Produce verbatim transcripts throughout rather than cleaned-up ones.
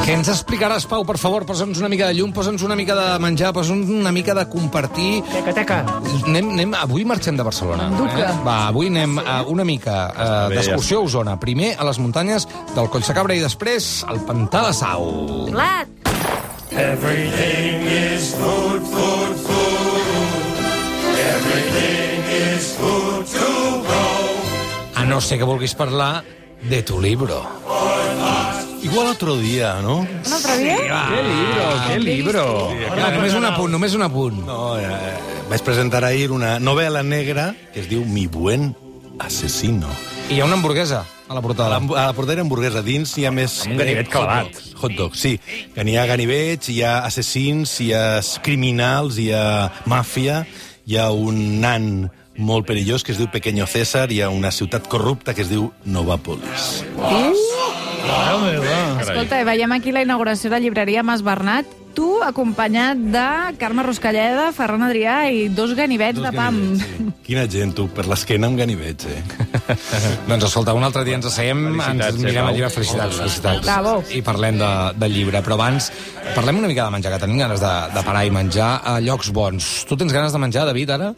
Què ens explicaràs, Pau? Per favor, posa'ns una mica de llum, posa'ns una mica de menjar, posa'ns una mica de compartir. Teca, teca. Anem, anem, avui marxem de Barcelona. Duca. Eh? Va, avui anem a una mica uh, d'excursió a Osona. Primer a les muntanyes del Collsacabra i després al Pantà de Sau. Blat! Everything is food, food, food. Everything is food to go. A no ser que vulguis parlar de tu libro. Igual otro día, ¿no? ¿Un otro día? ¡Qué libro, qué libro! Clar, només un apunt, només un apunt. No, eh, vaig presentar ahir una novel·la negra que es diu Mi buen asesino. I hi ha una hamburguesa a la A portada. la, a la portera hamburguesa dins hi ha més... Amb un ganivet eh, clavat. hot dogs, hot dogs, sí. Que n'hi ha ganivets, hi ha assassins, hi ha criminals, hi ha màfia, hi ha un nan molt perillós que es diu Pequeño César, hi ha una ciutat corrupta que es diu Novapolis. Escolta, veiem aquí la inauguració de la llibreria Mas Bernat. Tu, acompanyat de Carme Ruscalleda, Ferran Adrià i dos ganivets Dos de pam. ganivets, sí. Quina gent, tu, per l'esquena amb ganivets, eh? Doncs escolta, un altre dia ens asseiem, ens Felicitats, mirem eh, el llibre. Pau? Felicitats, felicitats. Bravo. I parlem de, del llibre. Però abans, parlem una mica de menjar, que tenim ganes de, de parar i menjar a llocs bons. Tu tens ganes de menjar, David, ara?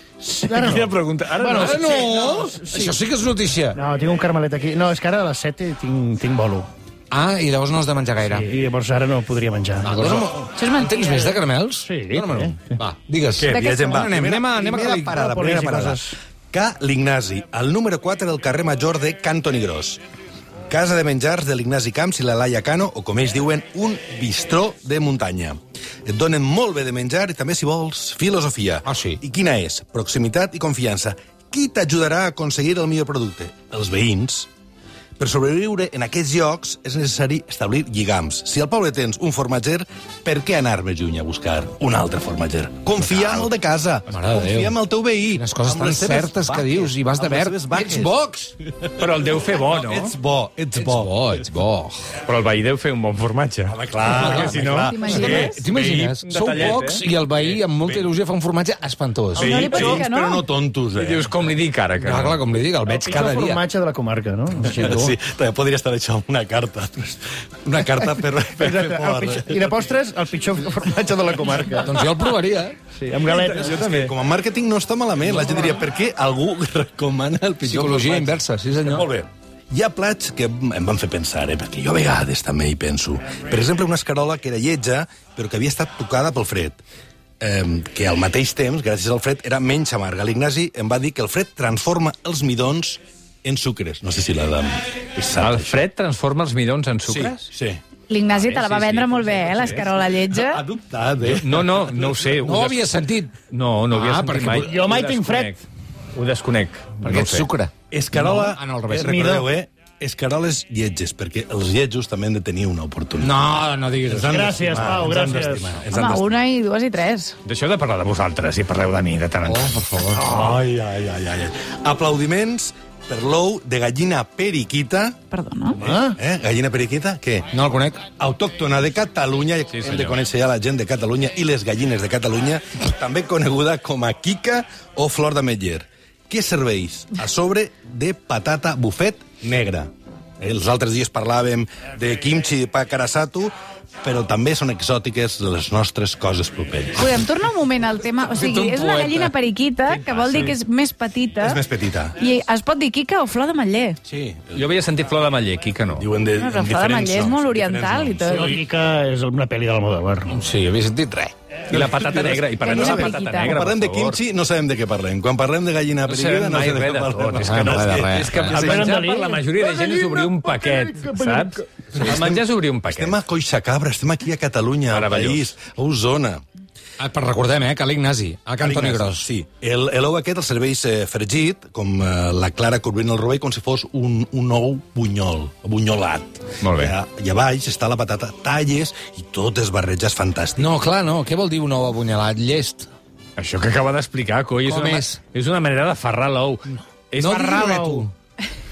Ara no. Quina pregunta. Ara Bueno, no. ara no! Sí, no, sí. Això sí que és notícia. No, tinc un carmelet aquí. No, és que ara a les set tinc, tinc bolo. Ah, i llavors no has de menjar gaire. I llavors ara no podria menjar. Va, dona'm... Això és mentida. Tens més de caramels? Sí, Dóna'm eh, un. Va, digues. Què? De què Viatgem, va. anem? Anem a- anem a primera Cali- parada, Polis primera i parada. coses. Ca l'Ignasi, al número quatre del carrer Major de Cantoni Gros. Casa de menjars de l'Ignasi Camps i la Laia Cano, o com ells diuen, un bistró de muntanya. Et donen molt bé de menjar i també, si vols, filosofia. Ah, sí? I quina és? Proximitat i confiança. Qui t'ajudarà a aconseguir el millor producte? Els veïns. Per sobreviure en aquests llocs és necessari establir lligams. Si al poble tens un formatger, per què anar més lluny a buscar un altre formatger? Confia en el de casa. Mare de Déu. Confia en el teu veí. Quines coses amb tan les seves certes que vaques, dius, i vas de amb les verd. seves vaques. Ets box! Però el deu fer bo, no? Ets bo, ets Ets bo. bo, ets bo. Però el veí deu fer un bon formatge. Home, clar, Perquè si no... clar. T'imagines? T'imagines? Veí Sou detallet, pocs eh? i el veí amb molta il·lusió fa un formatge espantós. Sí. No li pots dir que no? Però no tontos, I eh? dius, com li dic ara? Que Clar, clar, com li dic, el veig cada dia. formatge de la comarca, no? Sí, també podria estar això amb una carta. Una carta per, per fer por. I de postres, el pitjor formatge de la comarca. Doncs jo el provaria. Sí, amb galetes, jo també. Com a màrqueting no està malament. La gent diria, per què algú recomana el pitjor Psicologia formatge? inversa, sí senyor. Molt bé. Hi ha plats que em van fer pensar, eh? Perquè jo a vegades també hi penso. Per exemple, una escarola que era lletja, però que havia estat tocada pel fred. Eh, que al mateix temps, gràcies al fred, era menys amarga. L'Ignasi em va dir que el fred transforma els midons en sucres. No sé si l'Adam ho sap. El fred transforma els midons en Sí, sucres? sí. L'Ignasi te la va Sí, sí, vendre sí, molt bé, eh, l'escarola lletja. Ha dubtat, eh? No, no, no ho sé. No ho havia sentit. No, no ho havia Ah, sentit perquè mai. jo mai Ho tinc fred. desconec. Ho desconec. Perquè no ho ets sé. sucre. Escarola, No, ah, no, al revés. eh, recordeu, eh? Escaroles lletges, perquè els lletjos també han de tenir una oportunitat. No, no diguis Ens això. han Gràcies, d'estimar, Pau, ens han gràcies. d'estimar, ens han Home, d'estimar. una i dues i tres. Deixeu de parlar de vosaltres i parleu de mi de tant en Oh, tant. per favor. Ai, ai, ai, ai. Aplaudiments per l'ou de gallina periquita. Perdona. Ah, Eh? Gallina periquita, què? No el conec. Autòctona de Catalunya, sí, hem senyor. de conèixer ja la gent de Catalunya i les gallines de Catalunya, també coneguda com a quica o flor d'ametller. Què serveix? A sobre de patata bufet negra. Els altres dies parlàvem de kimchi i pa karasatu, però també són exòtiques de les nostres coses properes. Podem tornar un moment al tema... O sigui, un és una poeta. gallina periquita, que vol dir que és més petita. És més petita. I es pot dir quica o flor de matller. Sí, Jo havia sentit flor de matller, Quica no. diuen de, No, però amb flor de diferents matller és noms, molt diferents oriental i noms. tot. sí, Quica és una pel·li de l'Almodóvar. No? Sí, havia sentit res. I la patata negra. I parlem de la Gallina patata periquita. negra, Quan parlem per de favor. kimchi, no sabem de què parlem. Quan parlem de gallina No periquita, sabem no mai sabem de res què de parlem. tot. És Ah, que, no, res de és, res. és que el Parlem menjar de per la majoria de gent és obrir un paquet, saps? El menjar és obrir un paquet. Estem a Collsacabra, estem aquí a Catalunya, al Meravellós. país, a Osona. Ah, per recordem, eh, que l'Ignasi, a Cantoni Gros. Sí. El, l'ou aquest el serveix eh, fregit, com eh, la Clara cobrint el rovell, com si fos un, un ou bunyol, bunyolat. Molt bé. I, a, I a baix està la patata, talles i tot es barreja, és fantàstic. No, clar, no. Què vol dir un ou abunyalat? Llest. Això que acaba d'explicar, coi, és Com una, és? és una manera de ferrar l'ou. És No ferrar diguis res, l'ou.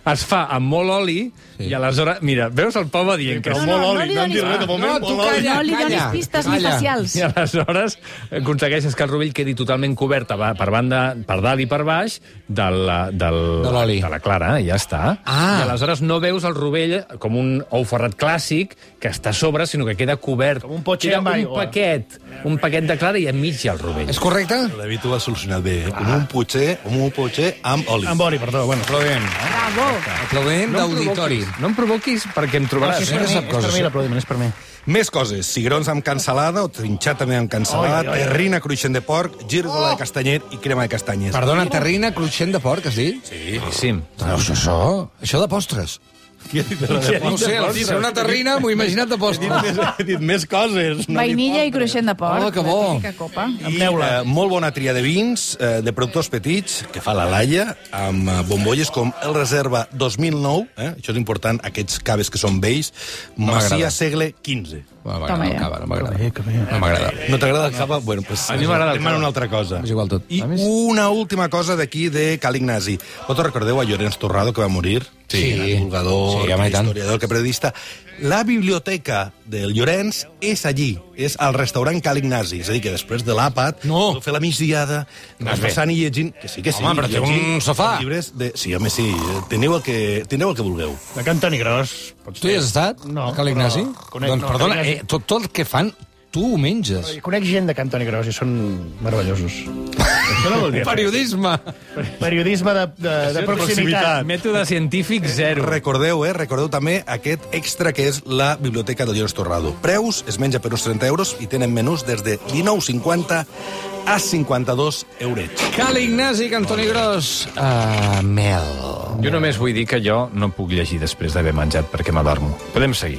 es fa amb molt oli, sí. I aleshores... Mira, veus el Pau va dient que... Però és molt no, no oli, li no em donis- diré de moment, No, tu molt oli. calla. No li donis Calla, pistes ni calla. facials. I aleshores aconsegueixes que el rovell quedi totalment cobert a ba- per banda, per dalt i per baix del, del, De l'oli. de la clara, i ja està. Ah. I aleshores no veus el rovell com un ou ferrat clàssic que està a sobre, sinó que queda cobert. Com un potxer Queda amb un aigua. paquet, un paquet de clara i enmig hi ha el rovell. És correcte? El David ho ha solucionat bé, eh? Com un potxer, com un potxer amb oli. Amb oli, perdó, bueno. Aplaudiment. Bravo. Aplaudiment No em d'auditori. provoquis, no em provoquis perquè em trobaràs. Sí, és eh? per mi, Sap és coses. per mi l'aplaudiment, és per mi. Més coses. Cigrons amb cansalada o trinxat també amb cansalada, Oi, oi, oi. terrina cruixent de porc, gírgola de castanyer i crema de castanyes. Perdona, terrina cruixent de porc, has dit? Sí, sí. Veus això? Això de postres. Qui ha dit de de No ho sé, al ser una terrina m'ho he imaginat de postres. He dit més coses. no he dit Vainilla i cruixent de porc. Oh, que bo. La típica copa. I eh, molt bona tria de vins, eh, de productors petits, que fa la Laia, amb eh, bombolles com el Reserva dos mil nou, eh? Això és important, aquests caves que són vells, m'agrada. Masia segle quinze. No Toma m'agrada ja. el cava, no m'agrada. Que bé, que bé. No m'agrada. No t'agrada el cava? Bueno, pues, A mi m'agrada el anem a cava. una altra cosa. És igual tot. I A mi- una última cosa d'aquí de Cal Ignasi. Vosaltres recordeu a Llorenç Torrado, que va morir? Sí. Gran divulgador, Sí, home, i tant. historiador, que periodista. La biblioteca del Llorenç és allí, és al restaurant Cal Ignasi. És a dir, que després de l'àpat, No. podeu fer la migdiada, anar bé. passant i llegint... Que sí, que sí. Home, però té llegint un sofà. Llibres de... Sí, home, sí. Teniu el que, teniu el que vulgueu. De Can Toni Gros. Pots Tu hi has estat? No, A Cal Ignasi? però conec- doncs no, perdona, Cal Ignasi. eh, tot, tot el que fan, tu ho menges. Conec gent de Can Toni Gros i són meravellosos. Això no vol dir res. Periodisme. Periodisme de, de, de proximitat. Mètode científic zero. Recordeu, eh? Recordeu també aquest extra que és la biblioteca del Llorenç Torrado. Preus, es menja per uns trenta euros i tenen menús des de dinou cinquanta a cinquanta-dos eurets. Cal Ignasi, Cantoni Gros. Uh, mel. Jo només vull dir que jo no puc llegir després d'haver menjat perquè m'adormo. Podem seguir.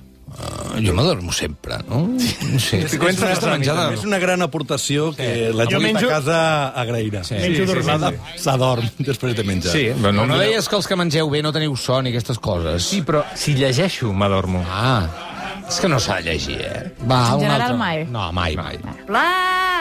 Uh, jo m'adormo sempre, no? No sé. Si comences a Aquesta menjada... És una gran aportació que la Jo gent menjo- a casa agrairà. Sí. Menjo dormint. S'adorm després de menjar. Sí, però No, no, no deies que els que mengeu bé no teniu son i aquestes coses? Sí, però si llegeixo m'adormo. Ah, és que no s'ha de llegir, eh? Va, En un general, altre. mai. No, mai, mai. Pla!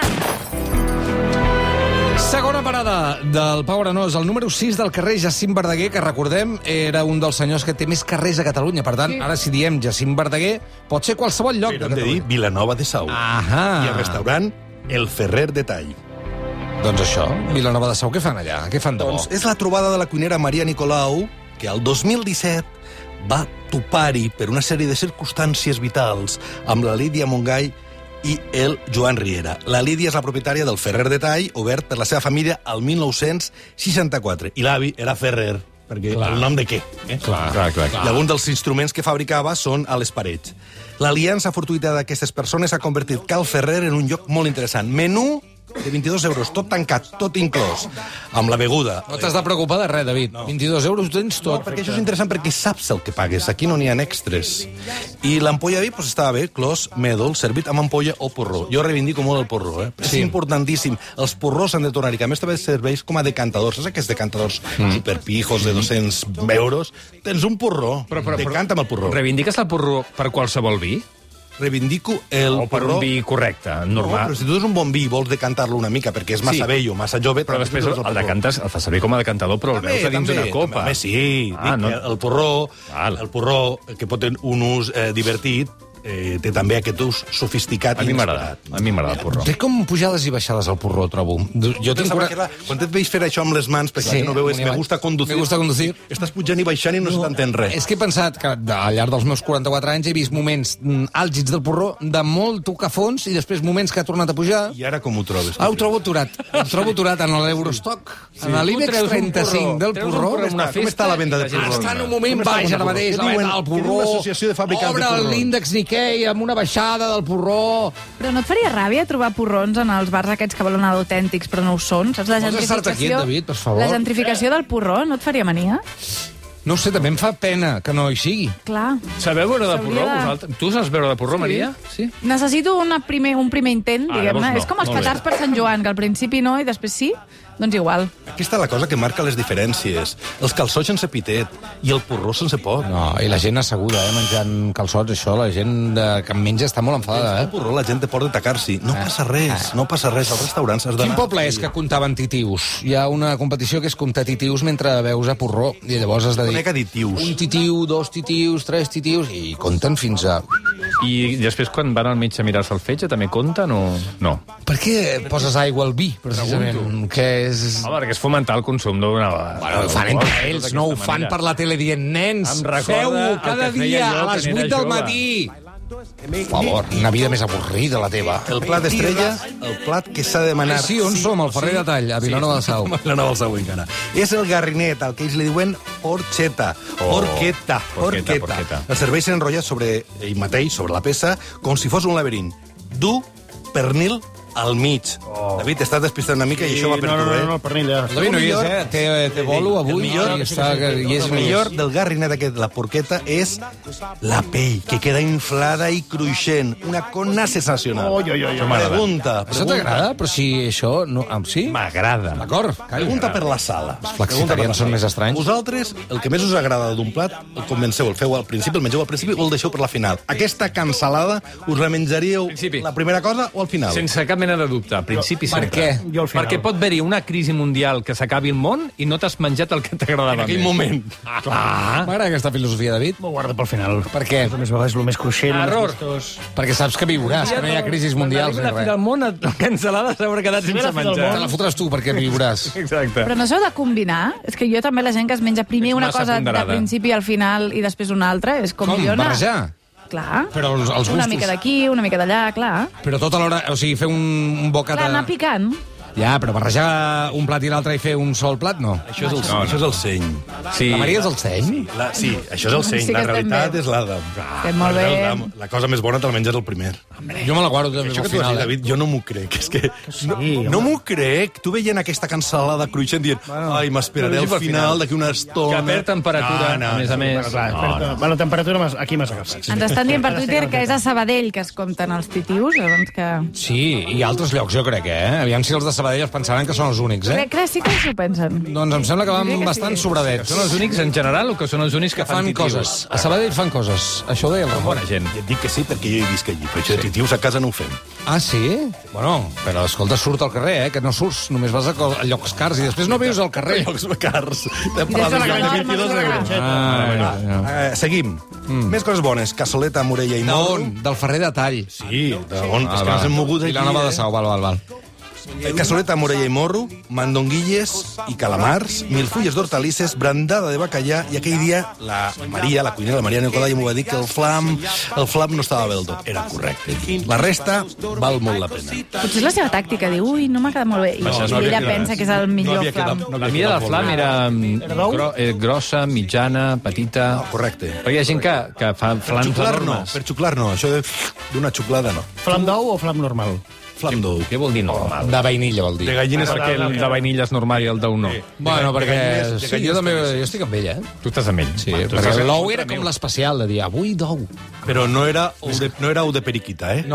Segona parada del Pau Arenós, el número sis del carrer Jacint Verdaguer, que recordem era un dels senyors que té més carrers a Catalunya. Per tant, sí. Ara si diem Jacint Verdaguer, pot ser qualsevol lloc Però de hem de dir Catalunya. Vilanova de Sau. Ahà. I el restaurant El Ferrer de Tall. Doncs això, Vilanova de Sau, què fan allà? Què fan de bo? Doncs és la trobada de la cuinera Maria Nicolau, que el dos mil disset va topar-hi per una sèrie de circumstàncies vitals amb la Lídia Montgai i el Joan Riera. La Lídia és la propietària del Ferrer de Tall, obert per la seva família al mil nou-cents seixanta-quatre. I l'avi era Ferrer, perquè Clar. el nom de què? Eh? Clar, Clar, clar, I alguns dels instruments que fabricava són a les parets. L'aliança fortuïta d'aquestes persones ha convertit Cal Ferrer en un lloc molt interessant. Menú de vint-i-dos euros, tot tancat, tot inclòs, amb la beguda. No t'has de preocupar de res, David. No. vint-i-dos euros ho tens tot. No, perquè això és interessant perquè saps el que pagues. Aquí no n'hi ha extras. I l'ampolla vi pues, estava bé, clos, mèdol, servit amb ampolla o porró. Jo reivindico molt el porró, eh? Sí. És importantíssim. Els porrós s'han de tornar, i que a més també serveix com a decantadors. Saps aquests decantadors mm. superpijos de dos-cents euros? Tens un porró. Però, però, Decanta amb el porró. Reivindiques el porró per qualsevol vi? Reivindico el O per porró... un vi correcte, No, normal? però si tu tens un bon vi i vols decantar-lo una mica perquè és massa Sí. vell o massa jove... Però també després tens el porró. decantes, el fa servir com a decantador, però el També, veus a dins també, d'una copa. També, sí. Ah, Dic no. que el porró, Val. el porró, que pot tenir un ús eh, divertit, eh, té també aquest ús sofisticat A i mi m'agrada, inesperat. a mi m'agrada el porró. Té com pujades i baixades el porró, trobo. Jo tinc Pensava una... que era, quan et veus fer això amb les mans, perquè Sí, sí, no veus, un me imag- gusta conducir. me gusta conducir. Estàs pujant i baixant i no, no se t'entén res. És que he pensat que de- al llarg dels meus quaranta-quatre anys he vist moments mm, àlgids del porró, de molt tocar fons, i després moments que ha tornat a pujar. I ara com ho trobes? Ah, ho trobo aturat. Ho trobo aturat en l'Eurostock, sí. en l'IBEX trenta-cinc del treus un porró. porró en una Com està la venda de festa i la porró? gent Està en un demana. moment Com està baix la ara venda mateix, del la porró? venda del Què diu porró. l'Associació de Fabricants de Obre Porró? l'índex Nikkei amb una baixada del porró. Però no et faria ràbia trobar porrons en els bars aquests que volen autèntics però no ho són? Saps? La Vols estar-te quiet, David, per favor? La gentrificació del porró no et faria mania? No ho sé, també em fa pena que no hi sigui. Clar. Sabeu veure de S'hauria porró, de- vosaltres? Tu saps veure de porró, Maria? Sí? Necessito una primer, un primer intent, Ah, diguem-ne. llavors no. És com els Molt bé. petards per Sant Joan, que al principi no i després sí. Doncs igual. Aquí està la cosa que marca les diferències. Els calçots sense pitet i el porró sense pot. No, i la gent asseguda, eh, menjant calçots, això, la gent de, que en menja està molt enfadada, El eh? porró la gent té por de tacar-s'hi. No passa res, no passa res. Als restaurants has d'anar... Quin poble és que comptaven titius? Hi ha una competició que és comptar titius mentre veus a porró, i llavors has de dir conec additius. Un titiu, dos titius, tres titius, i compten fins a... I després, quan van al metge a mirar-se el fetge, també compten o no? Per què poses aigua al vi, precisament? Que és... Home, perquè és fomentar el consum d'una... Bueno, ho fan entre ells, no ho fan per la tele dient, nens, Em recorda feu-ho el cada que feia dia jo a les quan era vuit del jove. matí. Per favor, una vida més avorrida, la teva. El plat estrella, el plat que s'ha de demanar... Sí, on som? Al Ferrer de Tall, a Vilanova de Sau. A Vilanova de Sau, encara. És el garrinet, el que ells li diuen orxeta. Oh, Orqueta. porqueta, Orqueta. porqueta. El serveixen enrotllat sobre ell mateix, sobre la peça, com si fos un laberint. Dur, pernil, al mig. Oh. David, estàs despistant una mica i això va per no, tu, no, eh? no, no, el pernil, ja. El David no hi és, eh? Té, té bolo avui. El millor, i està, i és el millor del garrinet aquest, la porqueta, és la pell, que queda inflada i cruixent. Una cona sensacional. Oi, oi, oi, oi. Pregunta, Això pregunta. t'agrada? Però si això... No, ah, sí? M'agrada. D'acord. Pregunta per la sala. Els flexitarians són més estranys. Vosaltres, el que més us agrada d'un plat, el comenceu, el feu al principi, el mengeu al principi o el deixeu per la final? Aquesta cansalada us la menjaríeu Principi. la primera cosa o al final? Sense cap mena de dubte, al principi Per sempre. què? Jo al final. Perquè pot haver-hi una crisi mundial que s'acabi el món i no t'has menjat el que t'agradava En aquell més. moment. Ah, clar. M'agrada aquesta filosofia, David. M'ho guarda pel final. Per què? És el més, és el més cruixent. Error. el més gustós. Perquè saps que viuràs, que no hi ha crisis mundials Quan ni arribi la fi res. del món, la cansalada s'haurà quedat ve la sense fi del menjar. Te la fotràs tu perquè viuràs. Exacte. Però no s'ho de combinar? És que jo també la gent que es menja primer Ets una massa cosa ponderada. de principi al final i després una altra, és com, Com? millona. Barrejar? Clar. Però els, els Una gustos... mica d'aquí, una mica d'allà, clar. Però tota l'hora... O sigui, fer un, un bocat... Clar, anar a... picant. Ja, però barrejar un plat i l'altre i fer un sol plat, no. Això és el, no, això és el seny. Sí. La Maria és el seny? La, sí, això és el seny. Sí que la estem realitat bé. és l'Adam. Estem molt bé. La, la cosa més bona te'l menges el primer. Jo me la guardo també Això al que tu has final, dit, eh? David, jo no m'ho crec. És que no, Sí, no m'ho crec. Tu veient aquesta cansalada cruixent dient ai, m'esperaré Però al sí, pel final final. d'aquí una estona. Que perd temperatura, No, no, a més a no, més. Bueno, clar, no, bueno, temperatura m'has- aquí m'has agafat. Ens estan dient per Twitter que és a Sabadell que es compten els titius, llavors que... Sí, i altres llocs, jo crec, eh? Aviam si els de Sabadell es pensaran que són els únics, eh? Crec que sí que s'ho pensen. Doncs em sembla que van Diria que bastant sí. sobradets. Són els únics en general o que són els únics que que fan titius? coses. A Sabadell fan coses. Això ho deia el Ramon. Bona gent. I et dic que sí perquè jo hi visc allí, però això de titius a casa no ho fem. Ah, sí? Bueno, però escolta, surt al carrer, eh? Que no surts, només vas a, co- a llocs cars i després no vius al carrer. Llocs cars. T'he I parlat després del la Joan de gran vint-i-dos de norma. Grange. Ah, bueno, ja. Eh, seguim. Més coses bones. Cassoleta, morella i morro. D'on? Del Ferrer de Tall. Sí, d'on? És que no s'hem mogut aquí. Vilanova de eh? Sau, val, val, val. Eh, Cassoleta, morella i morro, mandonguilles i calamars, mil fulles d'hortalisses, brandada de bacallà, i aquell dia la Maria, la cuinera, la Maria Nicolai, m'ho va dir que el flam, el flam no estava bé del tot. Era correcte. La resta val molt la pena. Potser és la seva tàctica, diu, ui, no m'ha quedat molt bé. I, No, no i havia ella quedat- pensa que és el millor havia flam. quedat- no La havia mida quedat del flam molt era Era d'ou? gro eh, grossa, mitjana, petita... bé. Correcte. Però hi ha gent que, que fa Per flams xuclar no, enormes. per xuclar no. Això de- d'una xuclada no. Flam d'ou o flam normal? Flam d'ou. Què vol dir normal? De vainilla, vol dir. De gallines Perquè el de vainilla és normal i el d'ou no. Bueno, de perquè... gallines- de Sí, gallines jo també... també. Jo estic amb ella, eh? Tu estàs amb ell. Sí, Va, tu perquè estàs- l'ou era com l'especial, de dir, avui d'ou. Però no era ou de, no era ou de periquita, eh? No.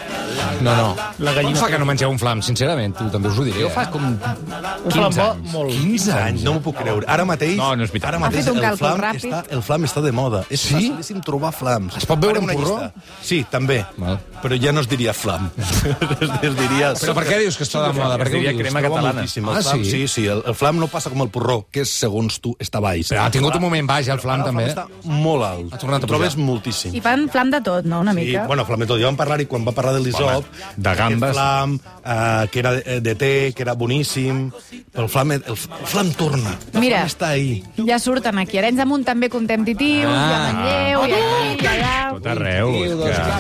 No, no. La Com gallina... fa que no mengeu un flam, sincerament? Tu també us ho diré. Jo fa com Un flam quinze bo, anys. molt. quinze anys, anys. no m'ho puc creure. Ara mateix, No, no és veritat. ara Ha mateix fet un el, càlcul flam ràpid. està, el flam està de moda. És Sí? facilíssim trobar flams. Es pot veure Farem un una porró? llista. Sí, també. Val. Però ja no es diria flam. es, es diria... Però per què dius que està de moda? Es Per què ho diria dius? crema Troba catalana. moltíssim el Ah, flam. sí? Sí, sí, el, el flam no passa com el porró, que és, segons tu, està baix. Però ha tingut un moment baix, el flam, Ara també. El flam està molt alt. Ha tornat a Ho trobes pujar. moltíssim. I fan flam de tot, no?, una Sí, mica. bueno, flam de tot. Ja vam parlar-hi quan va parlar de l'isop. de gambes. Aquest flam, eh, que era de, de té, que era boníssim. Però el flam, el, el flam torna. El Mira. flam està ahí. Ja surten aquí. A Arenys Amunt també comptem titius, Ah. i a Manlleu, i aquí, i allà... Tot arreu. és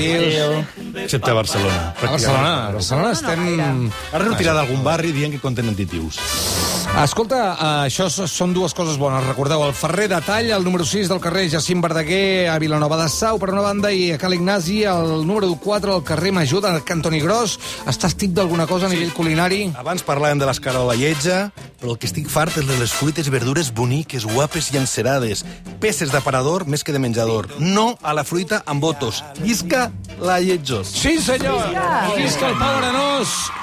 que- Excepte a Barcelona. A Barcelona, a Barcelona estem... Ara no tirar d'algun barri dient que contenen titius. Escolta, uh, això s- són dues coses bones. Recordeu, el Ferrer de Tall, el número sis del carrer Jacint Verdaguer, a Vilanova de Sau, per una banda, i a Cal Ignasi, el número quatre, al carrer Major de Cantoni Gros. Estàs tip d'alguna cosa a nivell culinari? Abans parlàvem de l'escarola lletja, però el que estic fart és de les fruites i verdures boniques, guapes i encerades. Peces d'aparador més que de menjador. No a la fruita amb votos. Visca la lletjos. Sí, senyor! Visca! Visca el Pau Arenós!